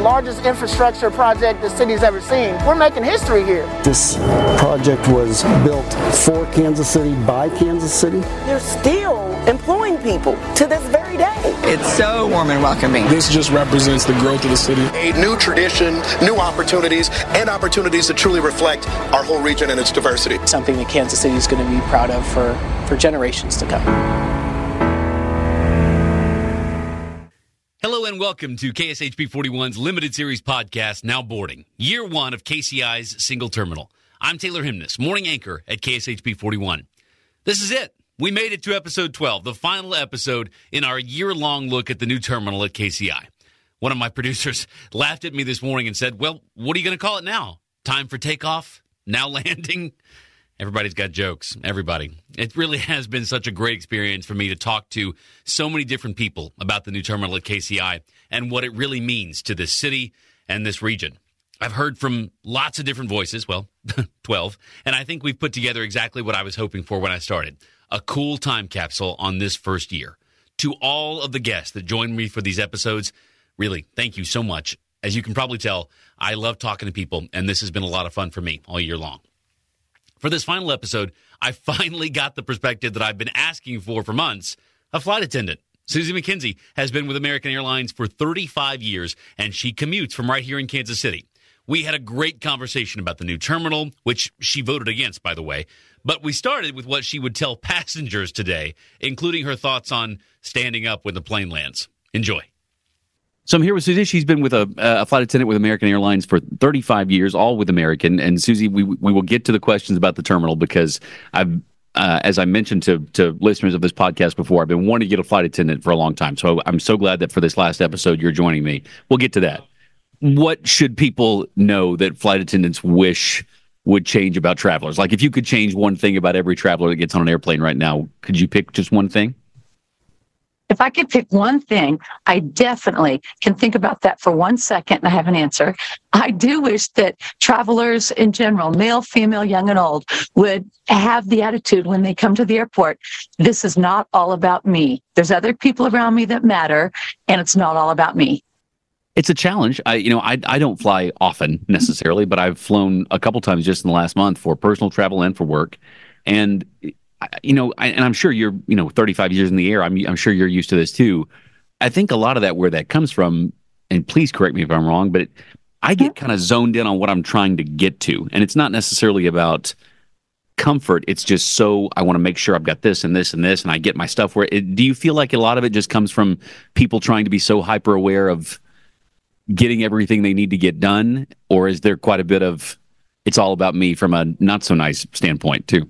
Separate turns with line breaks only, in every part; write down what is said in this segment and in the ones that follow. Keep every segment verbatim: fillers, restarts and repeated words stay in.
largest infrastructure project the city's ever seen. We're making history here.
This project was built for Kansas City, by Kansas City.
They're still employing people to this very day.
It's so warm and welcoming.
This just represents the growth of the city.
A new tradition, new opportunities, and opportunities that truly reflect our whole region and its diversity.
Something that Kansas City is going to be proud of for, for generations to come.
Hello and welcome to K S H P forty-one's limited series podcast, Now Boarding, year one of K C I's single terminal. I'm Taylor Himness, morning anchor at K S H P forty-one. This is it. We made it to episode twelve, the final episode in our year-long look at the new terminal at K C I. One of my producers laughed at me this morning and said, well, what are you going to call it now? Time for takeoff? Now landing? Everybody's got jokes. Everybody. It really has been such a great experience for me to talk to so many different people about the new terminal at K C I and what it really means to this city and this region. I've heard from lots of different voices, well, twelve, and I think we've put together exactly what I was hoping for when I started. A cool time capsule on this first year. To all of the guests that joined me for these episodes, really, thank you so much. As you can probably tell, I love talking to people, and this has been a lot of fun for me all year long. For this final episode, I finally got the perspective that I've been asking for for months. A flight attendant. Susie McKenzie has been with American Airlines for thirty-five years, and she commutes from right here in Kansas City. We had a great conversation about the new terminal, which she voted against, by the way. But we started with what she would tell passengers today, including her thoughts on standing up when the plane lands. Enjoy. So I'm here with Susie. She's been with a, a flight attendant with American Airlines for thirty-five years, all with American. And Susie, we we will get to the questions about the terminal because I've, uh, as I mentioned to to listeners of this podcast before, I've been wanting to get a flight attendant for a long time. So I'm so glad that for this last episode, you're joining me. We'll get to that. What should people know that flight attendants wish would change about travelers? Like if you could change one thing about every traveler that gets on an airplane right now, could you pick just one thing?
If I could pick one thing, I definitely can think about that for one second and I have an answer. I do wish that travelers in general, male, female, young and old, would have the attitude when they come to the airport, this is not all about me. There's other people around me that matter, and it's not all about me.
It's a challenge. I, you know, I I don't fly often necessarily, but I've flown a couple times just in the last month for personal travel and for work. And, you know, I, and I'm sure you're, you know, thirty-five years in the air. I'm I'm sure you're used to this too. I think a lot of that, where that comes from, and please correct me if I'm wrong, but it, I get kind of zoned in on what I'm trying to get to. And it's not necessarily about comfort. It's just so I want to make sure I've got this and this and this, and I get my stuff where it, do you feel like a lot of it just comes from people trying to be so hyper aware of getting everything they need to get done, or is there quite a bit of it's all about me from a not so nice standpoint too?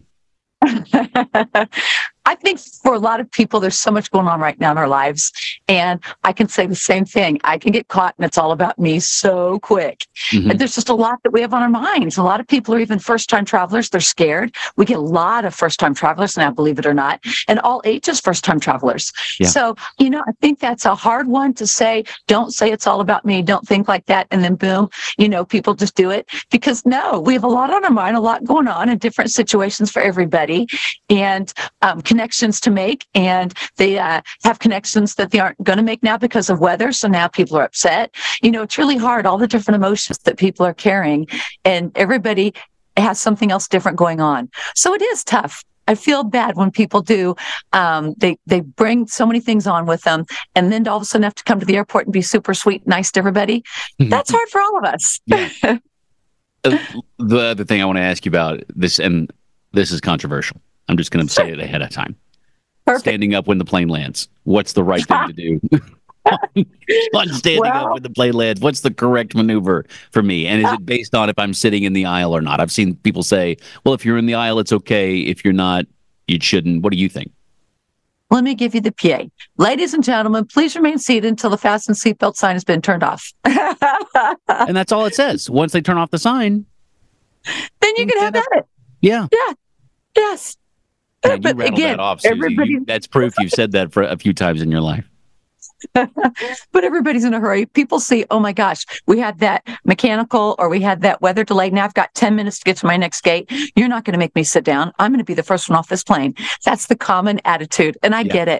I think for a lot of people, there's so much going on right now in our lives. And I can say the same thing. I can get caught and it's all about me so quick. Mm-hmm. And there's just a lot that we have on our minds. A lot of people are even first-time travelers. They're scared. We get a lot of first-time travelers now, believe it or not, and all ages first-time travelers. Yeah. So, you know, I think that's a hard one to say. Don't say it's all about me. Don't think like that. And then boom, you know, people just do it. Because no, we have a lot on our mind, a lot going on in different situations for everybody. And um, connections to make, and they uh, have connections that they aren't going to make now because of weather. So now people are upset. You know, it's really hard, all the different emotions that people are carrying, and everybody has something else different going on. So it is tough. I feel bad when people do. Um, they they bring so many things on with them, and then all of a sudden have to come to the airport and be super sweet, nice to everybody. That's hard for all of us.
Yeah. uh, the other thing I want to ask you about this, and this is controversial. I'm just going to say it ahead of time. Perfect. Standing up when the plane lands. What's the right thing to do? On standing well, up when the plane lands, what's the correct maneuver for me? And is uh, it based on if I'm sitting in the aisle or not? I've seen people say, well, if you're in the aisle, it's okay. If you're not, you shouldn't. What do you think?
Let me give you the P A. Ladies and gentlemen, please remain seated until the fasten seatbelt sign has been turned off.
And that's all it says. Once they turn off the sign,
then you can have at it.
Yeah.
Yeah. Yes.
Man, you but again, that off, everybody... you, that's proof you've said that for a few times in your life.
But everybody's in a hurry. People see, oh my gosh, we had that mechanical or we had that weather delay. Now I've got ten minutes to get to my next gate. You're not going to make me sit down. I'm going to be the first one off this plane. That's the common attitude. And I yeah. get it.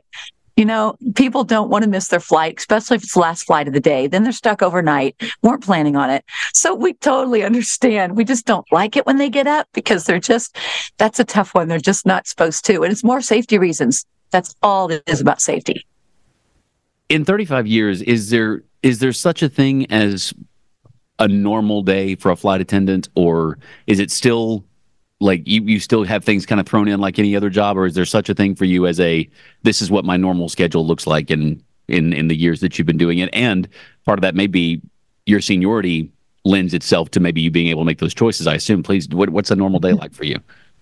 You know, people don't want to miss their flight, especially if it's the last flight of the day. Then they're stuck overnight, weren't planning on it. So we totally understand. We just don't like it when they get up because they're just, that's a tough one. They're just not supposed to. And it's more safety reasons. That's all it is about safety.
In thirty-five years, is there is there such a thing as a normal day for a flight attendant, or is it still like you, you still have things kind of thrown in like any other job, or is there such a thing for you as a, this is what my normal schedule looks like in, in, in the years that you've been doing it? And part of that may be your seniority lends itself to maybe you being able to make those choices, I assume. Please, what, what's a normal day like for you?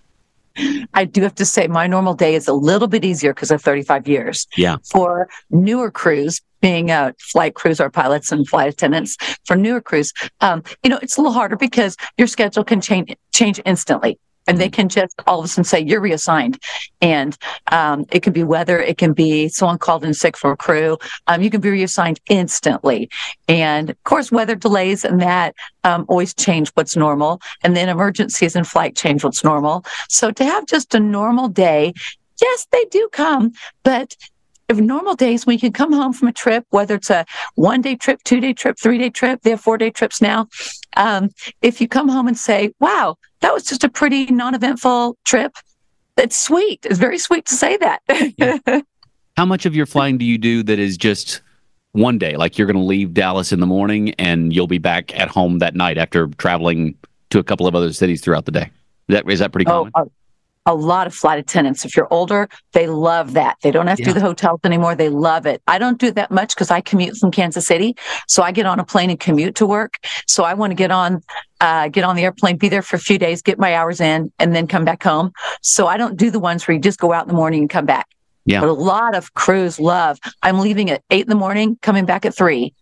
I do have to say my normal day is a little bit easier because of thirty-five years.
Yeah.
For newer crews, being uh, flight crews or pilots and flight attendants, for newer crews, um, you know, it's a little harder because your schedule can change change instantly. And they can just all of a sudden say, you're reassigned. And um, it can be weather. It can be someone called in sick for a crew. Um, you can be reassigned instantly. And of course, weather delays and that um, always change what's normal. And then emergencies in flight change what's normal. So to have just a normal day, yes, they do come. But if normal days when you can come home from a trip, whether it's a one-day trip, two-day trip, three-day trip, they have four-day trips now. Um, if you come home and say, wow, that was just a pretty non-eventful trip, it's sweet. It's very sweet to say that.
Yeah. How much of your flying do you do that is just one day? Like you're going to leave Dallas in the morning and you'll be back at home that night after traveling to a couple of other cities throughout the day. Is that, is that pretty common?
Oh, uh, a lot of flight attendants, if you're older, they love that. They don't have to yeah. do the hotels anymore. They love it. I don't do that much because I commute from Kansas City. So I get on a plane and commute to work. So I want to get on, uh, get on the airplane, be there for a few days, get my hours in, and then come back home. So I don't do the ones where you just go out in the morning and come back.
Yeah.
But a lot of crews love, I'm leaving at eight in the morning, coming back at three.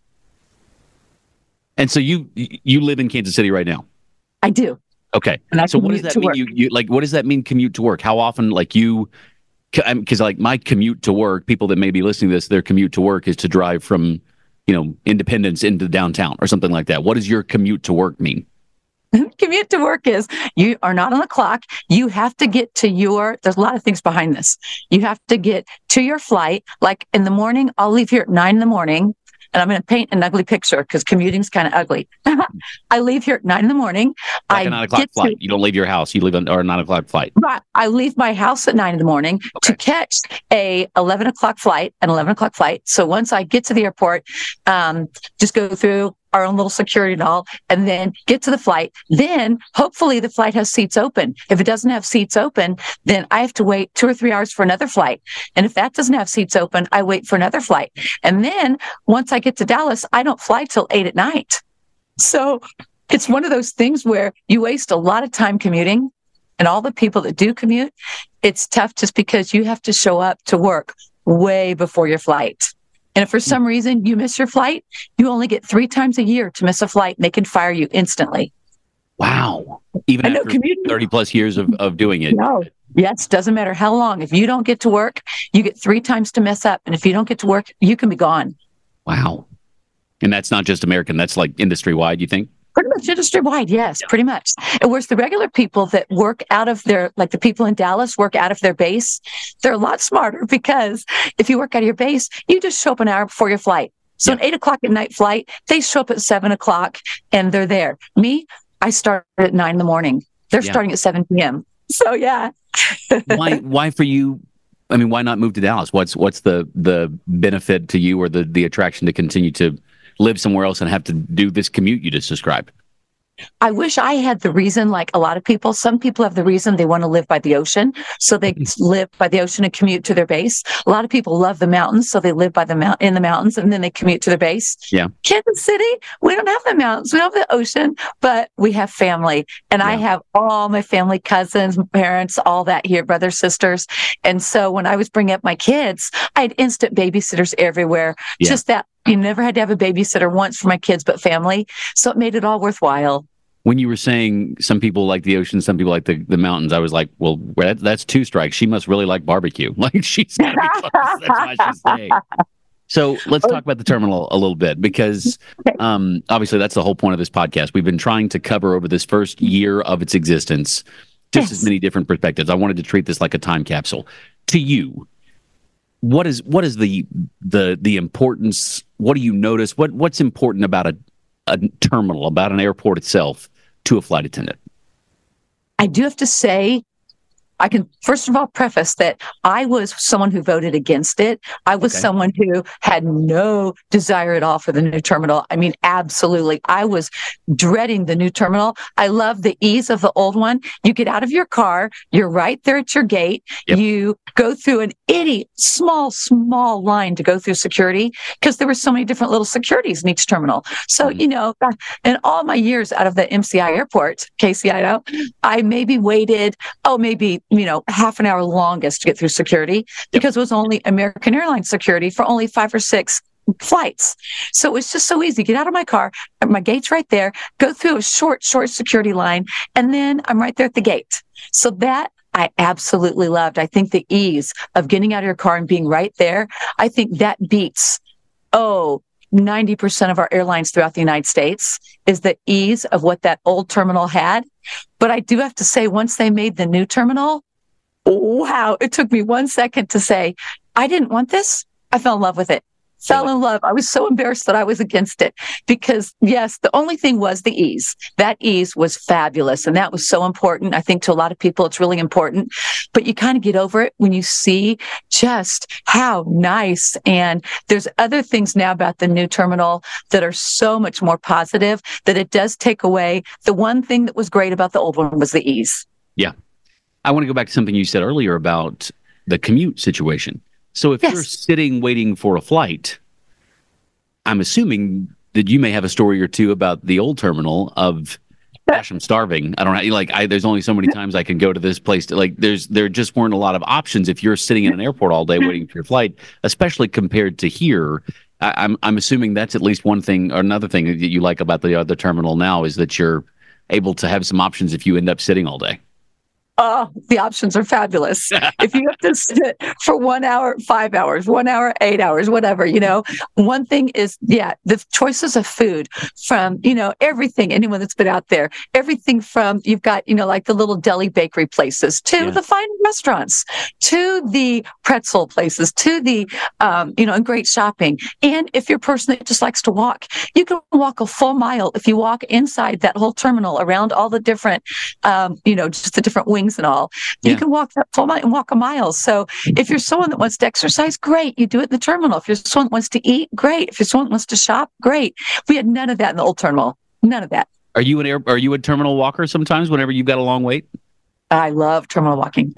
And so you, you live in Kansas City right now?
I do.
Okay. So what does that mean? You, you like, what does that mean? Commute to work? How often, like you, because like my commute to work, people that may be listening to this, their commute to work is to drive from, you know, Independence into downtown or something like that. What does your commute to work mean?
Commute to work is you are not on the clock. You have to get to your, there's a lot of things behind this. You have to get to your flight. Like in the morning, I'll leave here at nine in the morning. And I'm going to paint an ugly picture because commuting's kind of ugly. I leave here at nine in the morning.
Like
I
a nine o'clock flight.
To,
you don't leave your house. You leave on or a nine o'clock flight.
Right. I leave my house at nine in the morning okay. to catch a eleven o'clock flight, an eleven o'clock flight. So once I get to the airport, um, just go through our own little security and all, and then get to the flight. Then hopefully the flight has seats open. If it doesn't have seats open, then I have to wait two or three hours for another flight. And if that doesn't have seats open, I wait for another flight. And then once I get to Dallas, I don't fly till eight at night. So it's one of those things where you waste a lot of time commuting. And all the people that do commute, it's tough just because you have to show up to work way before your flight. And if for some reason you miss your flight, you only get three times a year to miss a flight and they can fire you instantly.
Wow. Even I after thirty plus years of, of doing it.
No. Yes. Doesn't matter how long. If you don't get to work, you get three times to mess up. And if you don't get to work, you can be gone.
Wow. And that's not just American. That's like industry wide, you think?
Pretty much industry wide, yes, pretty much. And whereas the regular people that work out of their, like the people in Dallas work out of their base, they're a lot smarter because if you work out of your base, you just show up an hour before your flight. So yeah. an eight o'clock at night flight, they show up at seven o'clock and they're there. Me, I start at nine in the morning. They're yeah. starting at seven p.m. So yeah.
why? Why for you? I mean, why not move to Dallas? What's what's the the benefit to you or the the attraction to continue to live somewhere else and have to do this commute you just described?
I wish I had the reason, like a lot of people. Some people have the reason they want to live by the ocean, so they live by the ocean and commute to their base. A lot of people love the mountains, so they live by the mount in the mountains and then they commute to their base.
Yeah,
Kansas City, we don't have the mountains, we don't have the ocean, but we have family, and yeah. I have all my family, cousins, parents, all that here, brothers, sisters, and so when I was bringing up my kids, I had instant babysitters everywhere. Yeah. Just that. You never had to have a babysitter once for my kids, but family. So it made it all worthwhile.
When you were saying some people like the ocean, some people like the, the mountains, I was like, well, that, that's two strikes. She must really like barbecue. Like she's got to be close. That's why she's staying. So let's talk about the terminal a little bit because um, obviously that's the whole point of this podcast. We've been trying to cover over this first year of its existence just yes. as many different perspectives. I wanted to treat this like a time capsule. To you, what is what is the the the importance? What do you notice? What what's important about a a terminal, about an airport itself, to a flight attendant?
I do have to say, I can first of all preface that I was someone who voted against it. I was
Okay.
someone who had no desire at all for the new terminal. I mean, absolutely. I was dreading the new terminal. I love the ease of the old one. You get out of your car, you're right there at your gate.
Yep.
You go through an itty small, small line to go through security because there were so many different little securities in each terminal. So,
Mhm.
you know, in all my years out of the M C I airport, K C I now, I maybe waited, oh, maybe, you know, half an hour longest to get through security because it was only American Airlines security for only five or six flights. So it was just so easy. Get out of my car, my gate's right there, go through a short, short security line, and then I'm right there at the gate. So that I absolutely loved. I think the ease of getting out of your car and being right there, I think that beats, oh, ninety percent of our airlines throughout the United States is the ease of what that old terminal had. But I do have to say, once they made the new terminal, wow, it took me one second to say, I didn't want this. I fell in love with it. Fell
Really?
in love. I was so embarrassed that I was against it because, yes, the only thing was the ease. That ease was fabulous. And that was so important. I think to a lot of people, it's really important. But you kind of get over it when you see just how nice. And there's other things now about the new terminal that are so much more positive that it does take away. The one thing that was great about the old one was the ease.
Yeah. I want to go back to something you said earlier about the commute situation. So if
Yes.
you're sitting waiting for a flight, I'm assuming that you may have a story or two about the old terminal of, gosh, I'm starving. I don't know, like, I, there's only so many times I can go to this place. To, like, there's there just weren't a lot of options if you're sitting in an airport all day waiting for your flight, especially compared to here. I, I'm I'm assuming that's at least one thing or another thing that you like about the other terminal now is that you're able to have some options if you end up sitting all day.
Oh, the options are fabulous. If you have to sit for one hour, five hours, one hour, eight hours, whatever, you know, one thing is, yeah, the choices of food from, you know, everything, anyone that's been out there, everything from, you've got, you know, like the little deli bakery places to
Yeah.
the fine restaurants, to the pretzel places, to the, um, you know, and great shopping. And if you're a person that just likes to walk, you can walk a full mile if you walk inside that whole terminal around all the different, um, you know, just the different wings and all. You
Yeah.
can walk that full mile and walk a mile. So if you're someone that wants to exercise, great. You do it in the terminal. If you're someone that wants to eat, great. If you're someone that wants to shop, great. We had none of that in the old terminal. None of that.
Are you an air? Are you a terminal walker sometimes? Whenever you've got a long wait.
I love terminal walking.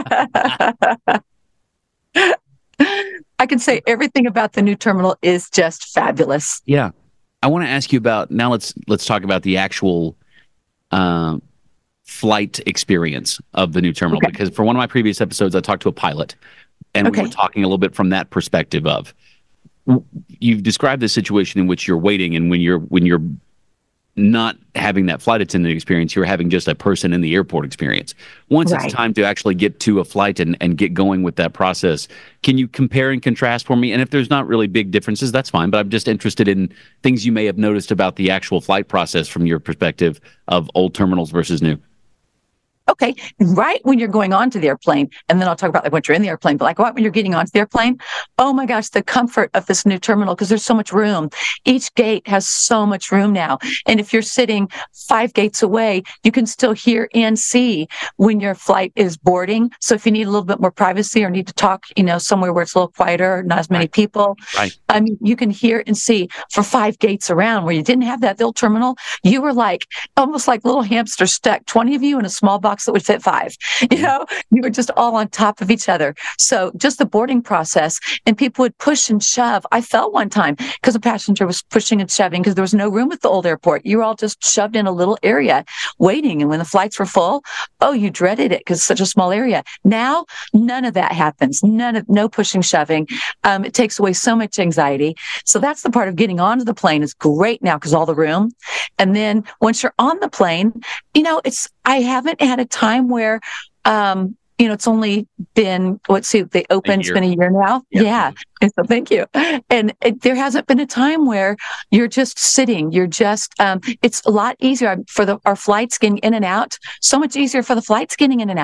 I can say everything about the new terminal is just fabulous.
Yeah, I want to ask you about now. Let's let's talk about the actual uh, flight experience of the new terminal
Okay.
because for one of my previous episodes, I talked to a pilot, and
Okay.
we were talking a little bit from that perspective of you've described the situation in which you're waiting, and when you're when you're not having that flight attendant experience, you're having just a person in the airport experience. Once
Right.
it's time to actually get to a flight and, and get going with that process, can you compare and contrast for me? And if there's not really big differences, that's fine. But I'm just interested in things you may have noticed about the actual flight process from your perspective of old terminals versus new.
Okay, right when you're going onto the airplane, and then I'll talk about like once you're in the airplane, but like right when you're getting onto the airplane, oh my gosh, the comfort of this new terminal, because there's so much room. Each gate has so much room now. And if you're sitting five gates away, you can still hear and see when your flight is boarding. So if you need a little bit more privacy or need to talk, you know, somewhere where it's a little quieter, not as many
Right.
people,
Right.
I mean, you can hear and see for five gates around where you didn't have that little terminal. You were like almost like little hamsters stuck, twenty of you in a small box that would fit five. You know, you were just all on top of each other. So just the boarding process, and people would push and shove. I felt one time because a passenger was pushing and shoving because there was no room at the old airport. You were all just shoved in a little area waiting. And when the flights were full, oh, you dreaded it because it's such a small area. Now, none of that happens. None of, no pushing, shoving. Um, it takes away so much anxiety. So that's the part of getting onto the plane is great now because all the room. And then once you're on the plane, you know, it's, I haven't had a time where, um, you know, it's only been, let's see, they opened, it's
year.
been a year now.
Yeah.
Yeah. And so thank you. And it, there hasn't been a time where you're just sitting, you're just, um, it's a lot easier for the, our flights getting in and out, so much easier for the flights getting in and out.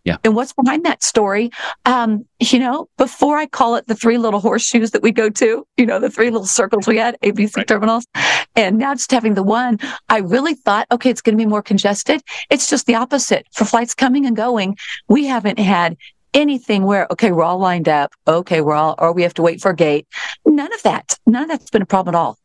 Yeah.
And what's behind that story? Um, you know, before I call it the three little horseshoes that we go to, you know, the three little circles we had, A B C right. terminals, and now just having the one, I really thought, okay, it's going to be more congested. It's just the opposite. For flights coming and going, we haven't had anything where, okay, we're all lined up. Okay, we're all, or we have to wait for a gate. None of that. None of that's been a problem at all.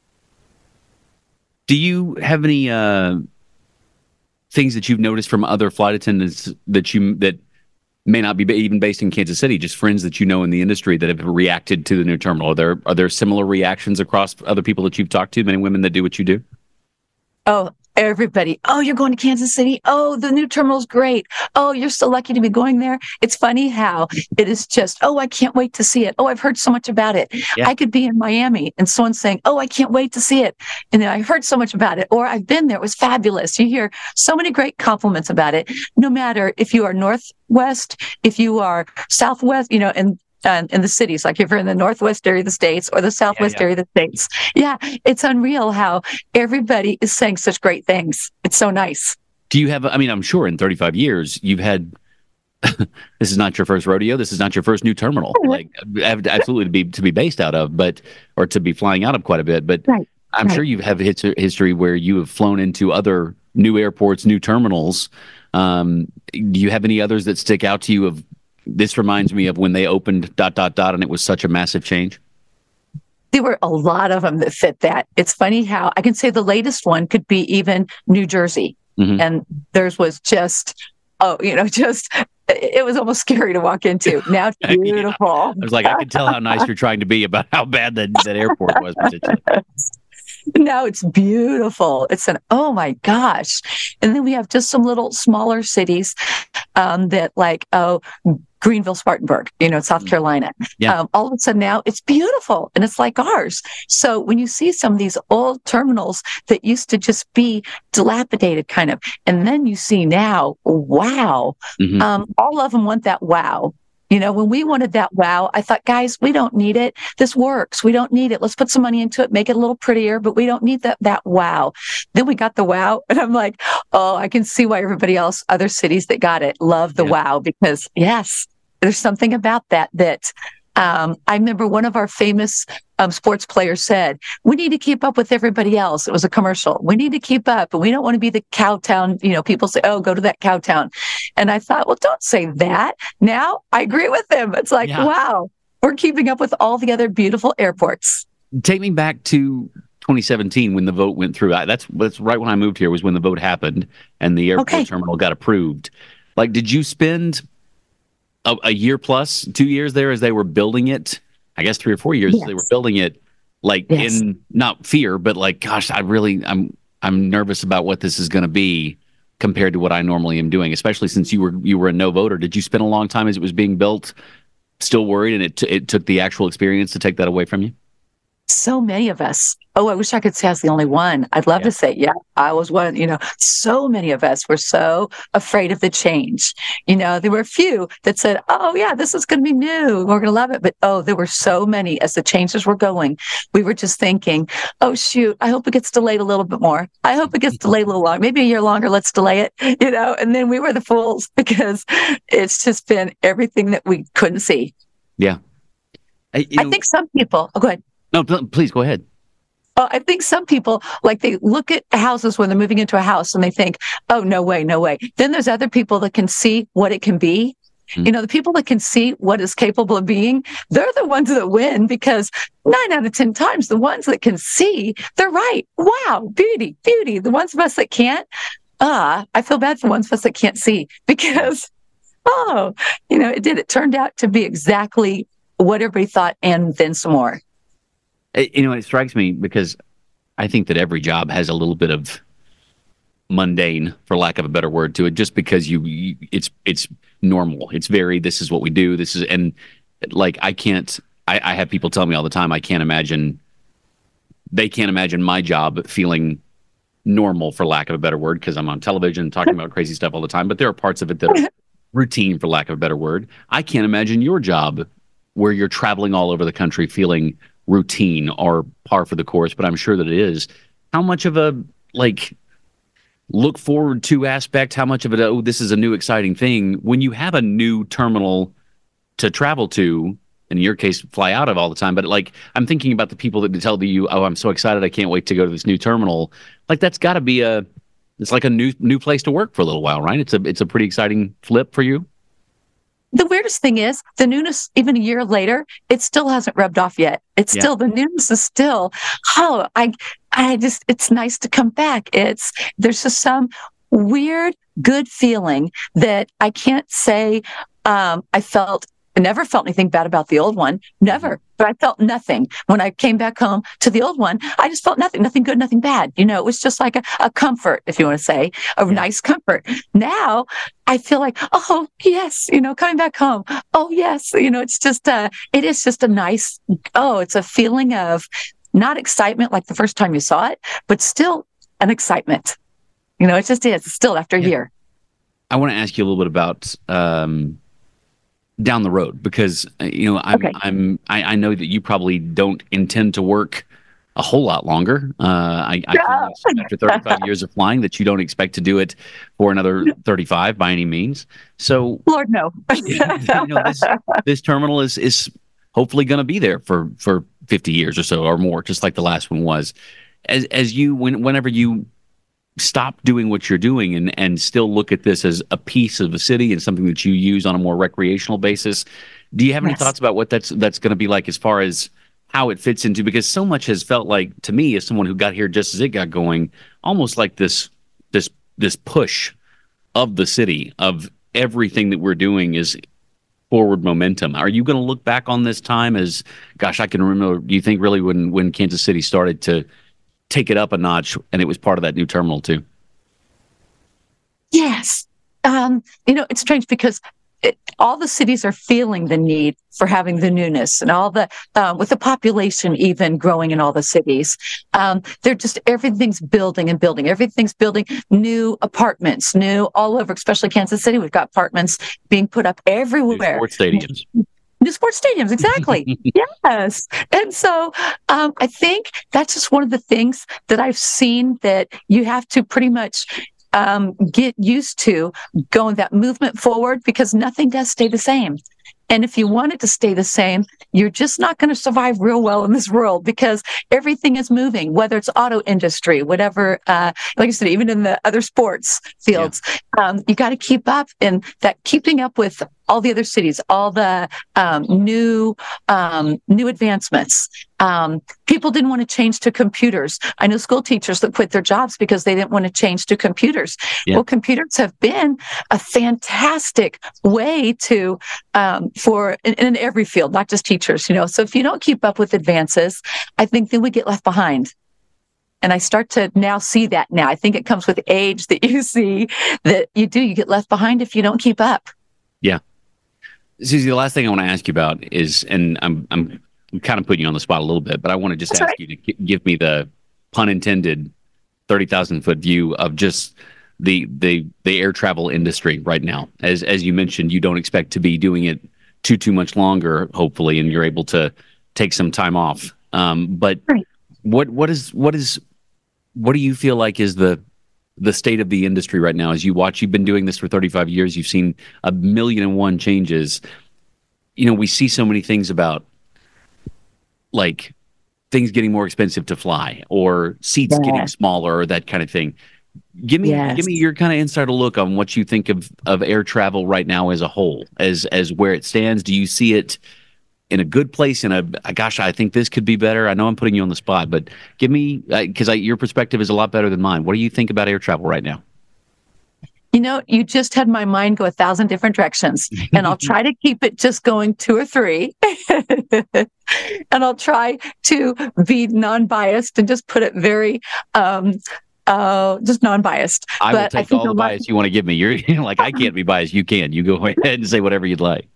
Do you have any uh, things that you've noticed from other flight attendants that you that may not be even based in Kansas City, just friends that you know in the industry that have reacted to the new terminal? Are there are there similar reactions across other people that you've talked to, men and women that do what you do?
Oh, everybody. Oh, you're going to Kansas City? Oh, the new terminal's great. Oh, you're so lucky to be going there. It's funny how it is just, oh, I can't wait to see it. Oh, I've heard so much about it. Yeah. I could be in Miami and someone's saying, oh, I can't wait to see it. And then I heard so much about it. Or I've been there. It was fabulous. You hear so many great compliments about it, no matter if you are Northwest, if you are Southwest, you know, and Uh, in the cities, like if you're in the Northwest area of the States or the Southwest yeah, yeah. area of the States. Yeah, it's unreal how everybody is saying such great things. It's so nice.
Do you have, I mean, I'm sure in thirty-five years, you've had, this is not your first rodeo. This is not your first new terminal, like absolutely to be to be based out of, but, or to be flying out of quite a bit. But right, I'm right. sure you have hit history where you have flown into other new airports, new terminals. Um, do you have any others that stick out to you of, this reminds me of when they opened dot, dot, dot, and it was such a massive change?
There were a lot of them that fit that. It's funny how I can say the latest one could be even New Jersey. Mm-hmm. And theirs was just, oh, you know, just, it was almost scary to walk into. Now it's beautiful.
yeah. I was like, I could tell how nice you're trying to be about how bad that, that airport was.
Now it's beautiful. It's an, oh my gosh. And then we have just some little smaller cities um, that like, oh, Greenville, Spartanburg, you know, South Carolina. Yeah. Um, all of a sudden now it's beautiful and it's like ours. So when you see some of these old terminals that used to just be dilapidated kind of, and then you see now, wow, mm-hmm. um, all of them want that wow. You know, when we wanted that wow, I thought, guys, we don't need it. This works. We don't need it. Let's put some money into it, make it a little prettier, but we don't need that that wow. Then we got the wow, and I'm like, oh, I can see why everybody else, other cities that got it, love the yeah. wow, because yes, there's something about that that um, I remember one of our famous um, sports players said, we need to keep up with everybody else. It was a commercial. We need to keep up, and we don't want to be the cow town. You know, people say, oh, go to that cow town. And I thought, well, don't say that. Now I agree with them. It's like, yeah. wow, we're keeping up with all the other beautiful airports.
Take me back to twenty seventeen when the vote went through. I, that's that's right when I moved here was when the vote happened and the airport okay. terminal got approved. Like, did you spend a, a year plus, two years there as they were building it? I guess three or four years yes. as they were building it, like yes. in not fear, but like, gosh, I really, I'm I'm nervous about what this is going to be compared to what I normally am doing, especially since you were you were a no voter. Did you spend a long time as it was being built still worried, and it t- it took the actual experience to take that away from you?
So many of us. Oh, I wish I could say I was the only one. I'd love yeah. to say, yeah, I was one. You know, so many of us were so afraid of the change. You know, there were a few that said, oh, yeah, this is going to be new. We're going to love it. But, oh, there were so many as the changes were going. We were just thinking, oh, shoot, I hope it gets delayed a little bit more. I hope it gets delayed a little longer. Maybe a year longer. Let's delay it. You know, and then we were the fools because it's just been everything that we couldn't see.
Yeah.
I, you know, I think some people, oh, go ahead.
No, please go ahead.
Uh, I think some people, like they look at houses when they're moving into a house and they think, oh, no way, no way. Then there's other people that can see what it can be. Mm-hmm. You know, the people that can see what it's capable of being, they're the ones that win because nine out of ten times, the ones that can see, they're right. Wow, beauty, beauty. The ones of us that can't, ah, uh, I feel bad for the ones of us that can't see because, oh, you know, it did. It turned out to be exactly what everybody thought and then some more.
You know, it strikes me because I think that every job has a little bit of mundane, for lack of a better word, to it, just because you, you it's it's normal. It's very, this is what we do. This is, and like, I can't, I, I have people tell me all the time, I can't imagine, they can't imagine my job feeling normal, for lack of a better word, because I'm on television talking about crazy stuff all the time. But there are parts of it that are routine, for lack of a better word. I can't imagine your job where you're traveling all over the country feeling routine or par for the course, but I'm sure that it is. How much of a, like, look forward to aspect, how much of it, oh, this is a new exciting thing. When you have a new terminal to travel to, in your case, fly out of all the time, but like, I'm thinking about the people that tell you, oh, I'm so excited, I can't wait to go to this new terminal. Like, that's got to be a, it's like a new new place to work for a little while, right? It's a it's a pretty exciting flip for you.
The weirdest thing is the newness, even a year later, it still hasn't rubbed off yet. It's
Yeah.
still, the newness is still, oh, I, I just, it's nice to come back. It's, there's just some weird, good feeling that I can't say, um, I felt, I never felt anything bad about the old one. Never. But I felt nothing. When I came back home to the old one, I just felt nothing, nothing good, nothing bad. You know, it was just like a, a comfort, if you want to say, a
Yeah.
nice comfort. Now I feel like, oh, yes, you know, coming back home. Oh, yes. You know, it's just, uh, it is just a nice, oh, it's a feeling of not excitement like the first time you saw it, but still an excitement. You know, it just is. It's still after a
Yeah.
year.
I want to ask you a little bit about um, down the road, because uh, you know I'm
Okay.
I'm I, I know that you probably don't intend to work a whole lot longer. Uh, I, I can assume after thirty-five years of flying that you don't expect to do it for another thirty-five by any means. So
Lord, no.
you know, this this terminal is is hopefully going to be there for for fifty years or so or more, just like the last one was. As as you when whenever you stop doing what you're doing and and still look at this as a piece of the city and something that you use on a more recreational basis, do you have any
Yes.
thoughts about what that's that's going to be like as far as how it fits into, because so much has felt like, to me, as someone who got here just as it got going, almost like this this this push of the city, of everything that we're doing is forward momentum. Are you going to look back on this time as, gosh, I can remember, do you think really when when Kansas City started to take it up a notch and it was part of that new terminal too?
Yes. Um, you know, it's strange because it, all the cities are feeling the need for having the newness, and all the, uh, with the population even growing in all the cities. Um, they're just, everything's building and building. Everything's building new apartments, new all over, especially Kansas City. We've got apartments being put up everywhere.
Sports stadiums.
New sports stadiums, exactly. Yes. And so um, I think that's just one of the things that I've seen that you have to pretty much um, get used to, going that movement forward, because nothing does stay the same. And if you want it to stay the same, you're just not going to survive real well in this world, because everything is moving, whether it's auto industry, whatever, uh, like I said, even in the other sports fields, yeah. um, you got to keep up, and that keeping up with all the other cities, all the um, new um, new advancements. Um, people didn't want to change to computers. I know school teachers that quit their jobs because they didn't want to change to computers. Yeah. Well, computers have been a fantastic way to um, for in, in every field, not just teachers. You know, so if you don't keep up with advances, I think then we get left behind. And I start to now see that now. I think it comes with age that you see that you do. You get left behind if you don't keep up.
Yeah. Susie, the last thing I want to ask you about is, and I'm I'm kind of putting you on the spot a little bit, but I want to just
That's
ask
right.
you to g- give me the pun intended thirty thousand foot view of just the the the air travel industry right now. As as you mentioned, you don't expect to be doing it too too much longer, hopefully, and you're able to take some time off. Um, but
Right.
what what is what is what do you feel like is the the state of the industry right now? As you watch, you've been doing this for thirty-five years. You've seen a million and one changes. You know, we see so many things about like things getting more expensive to fly, or seats
Yes.
getting smaller, or that kind of thing. Give me,
Yes.
give me your kind of insider look on what you think of, of air travel right now as a whole, as, as where it stands. Do you see it in a good place? In a, gosh, I think this could be better. I know I'm putting you on the spot, but give me, because uh, your perspective is a lot better than mine. What do you think about air travel right now?
You know, you just had my mind go a thousand different directions, and I'll try to keep it just going two or three. And I'll try to be non-biased and just put it very, um, uh, just non-biased.
I
but
will
I
take
think
all
a
the
lot-
bias you want to give me. You're, you're like, I can't be biased. You can. You go ahead and say whatever you'd like.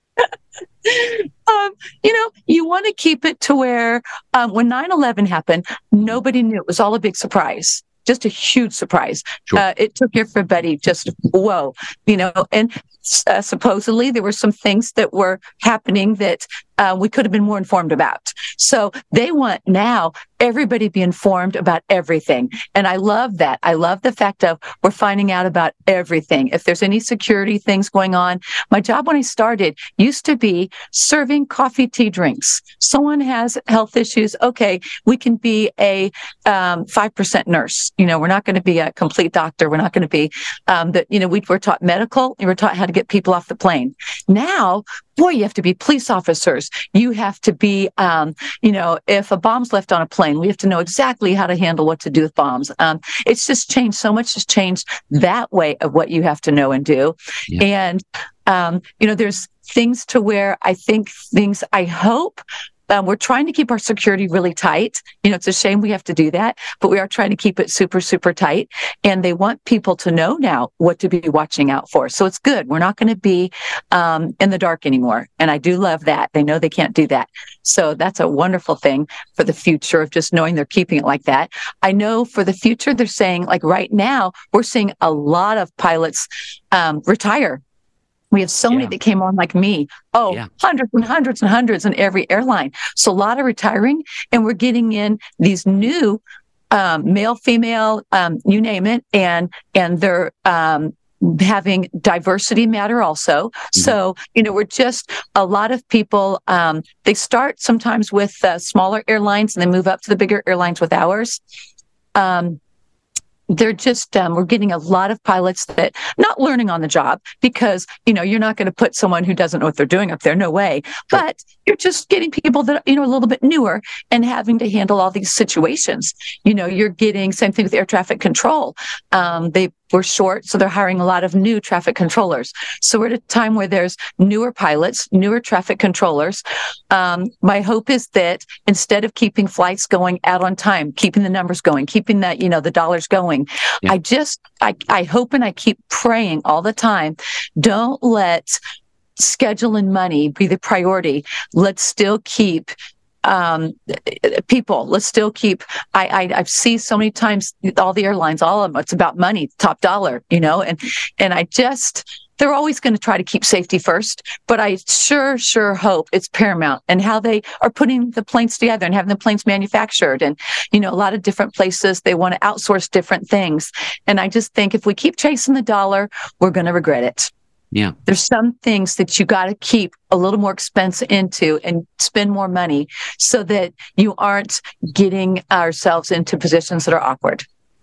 Um, you know, you want to keep it to where um, when nine eleven happened, nobody knew. It was all a big surprise, just a huge surprise.
Sure.
Uh, it took everybody just, whoa, you know, and uh, supposedly there were some things that were happening that uh, we could have been more informed about. So they want now everybody be informed about everything. And I love that. I love the fact of we're finding out about everything. If there's any security things going on, my job when I started used to be serving coffee, tea, drinks. Someone has health issues. Okay, we can be a um, five percent nurse. You know, we're not going to be a complete doctor. We're not going to be um, that, you know, we were taught medical. We were taught how to get people off the plane. Now, boy, you have to be police officers. You have to be, um, you know, if a bomb's left on a plane, we have to know exactly how to handle what to do with bombs. Um, it's just changed so much. Has changed that way of what you have to know and do. Yeah. And, um, you know, there's things to where I think things, I hope, Um, we're trying to keep our security really tight. You know, it's a shame we have to do that, but we are trying to keep it super, super tight. And they want people to know now what to be watching out for. So it's good. We're not going to be um, in the dark anymore. And I do love that. They know they can't do that. So that's a wonderful thing for the future of just knowing they're keeping it like that. I know for the future, they're saying, like right now, we're seeing a lot of pilots um, retire. We have so yeah. many that came on like me. Oh, yeah. hundreds and hundreds and hundreds in every airline. So a lot of retiring, and we're getting in these new um, male, female, um, you name it, and and they're um, having diversity matter also. Mm-hmm. So, you know, we're just a lot of people. Um, they start sometimes with uh, smaller airlines and they move up to the bigger airlines with ours. Um, They're just, um, we're getting a lot of pilots that not learning on the job because, you know, you're not going to put someone who doesn't know what they're doing up there. No way. But you're just getting people that, you know, a little bit newer and having to handle all these situations. You know, you're getting same thing with air traffic control. Um, they were short, so they're hiring a lot of new traffic controllers. So we're at a time where there's newer pilots, newer traffic controllers. Um, my hope is that instead of keeping flights going out on time, keeping the numbers going, keeping that, you know, the dollars going, yeah. I just, I, I hope and I keep praying all the time, don't let schedule and money be the priority. Let's still keep Um, people, let's still keep, I, I, I see so many times all the airlines, all of them, it's about money, top dollar, you know, and, and I just, they're always going to try to keep safety first, but I sure, sure hope it's paramount and how they are putting the planes together and having the planes manufactured. And, you know, a lot of different places, they want to outsource different things. And I just think if we keep chasing the dollar, we're going to regret it.
Yeah.
There's some things that you got to keep a little more expense into and spend more money so that you aren't getting ourselves into positions that are awkward.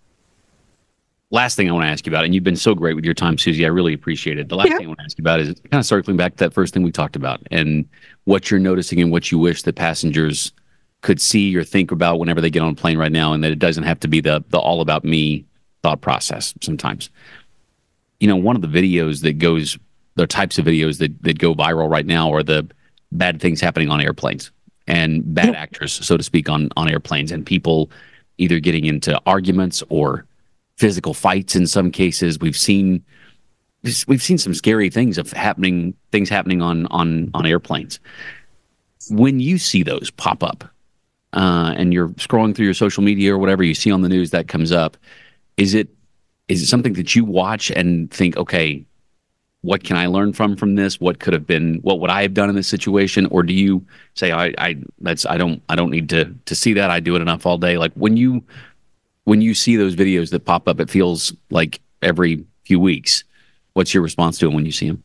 Last thing I want to ask you about, and you've been so great with your time, Susie, I really appreciate it. The last yeah. thing I want to ask you about is kind of circling back to that first thing we talked about and what you're noticing and what you wish that passengers could see or think about whenever they get on a plane right now, and that it doesn't have to be the the all about me thought process sometimes. You know, one of the videos that goes, the types of videos that, that go viral right now are the bad things happening on airplanes and bad yep. actors, so to speak, on, on airplanes, and people either getting into arguments or physical fights in some cases. We've seen we've seen some scary things of happening, things happening on on, on airplanes. When you see those pop up uh, and you're scrolling through your social media or whatever you see on the news that comes up, is it Is it something that you watch and think, okay, what can I learn from from this? What could have been? What would I have done in this situation? Or do you say, I, I that's I don't I don't need to to see that. I do it enough all day. Like when you when you see those videos that pop up, it feels like every few weeks. What's your response to them when you see them?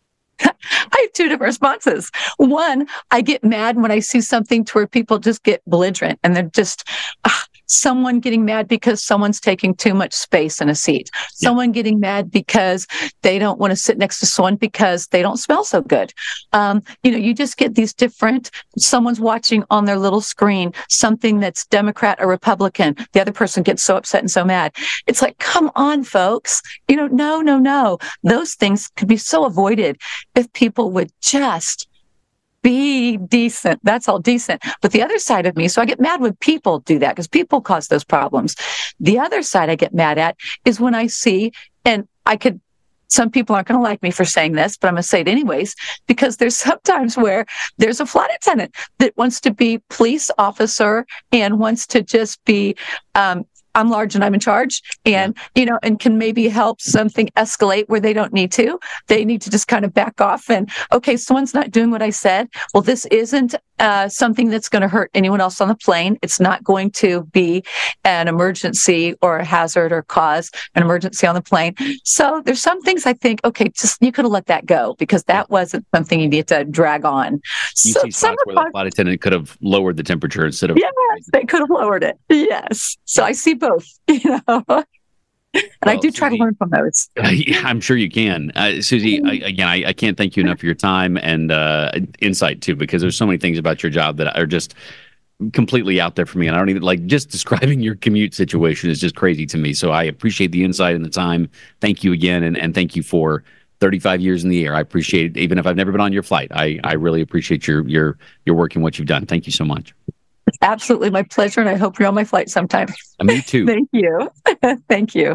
I have two different responses. One, I get mad when I see something to where people just get belligerent and they're just uh, someone getting mad because someone's taking too much space in a seat. Yeah. Someone getting mad because they don't want to sit next to someone because they don't smell so good. Um, you know, you just get these different, someone's watching on their little screen something that's Democrat or Republican. The other person gets so upset and so mad. It's like, come on, folks. You know, no, no, no. Those things could be so avoided if people would just be decent. That's all decent. But the other side of me, so I get mad when people do that because people cause those problems. The other side I get mad at is when I see, and I could, some people aren't going to like me for saying this, but I'm going to say it anyways, because there's sometimes where there's a flight attendant that wants to be police officer and wants to just be, um, I'm large and I'm in charge, and, you know, and can maybe help something escalate where they don't need to. They need to just kind of back off and, okay, someone's not doing what I said. Well, this isn't uh, something that's going to hurt anyone else on the plane. It's not going to be an emergency or a hazard or cause an emergency on the plane. So there's some things I think, okay, just you could have let that go because that wasn't something you need to drag on.
You
so
see spots where the flight attendant could have lowered the temperature instead of...
Yes, they could have lowered it. Yes. So I see both, you know. And well, I do try Susie, to learn from those.
I'm sure you can. Uh, Susie, I, again, I, I can't thank you enough for your time and uh, insight, too, because there's so many things about your job that are just completely out there for me. And I don't even, like, just describing your commute situation is just crazy to me. So I appreciate the insight and the time. Thank you again, and, and thank you for thirty-five years in the air. I appreciate it, even if I've never been on your flight. I, I really appreciate your, your, your work and what you've done. Thank you so much.
It's absolutely my pleasure, and I hope you're on my flight sometime.
Me too.
Thank you. Thank you.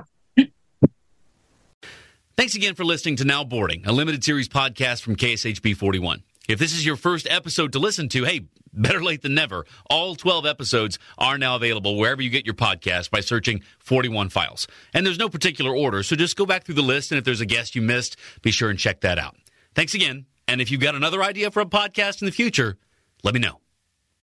Thanks again for listening to Now Boarding, a limited series podcast from K S H B forty-one. If this is your first episode to listen to, hey, better late than never. All twelve episodes are now available wherever you get your podcast by searching forty-one Files. And there's no particular order, so just go back through the list, and if there's a guest you missed, be sure and check that out. Thanks again, and if you've got another idea for a podcast in the future, let me know.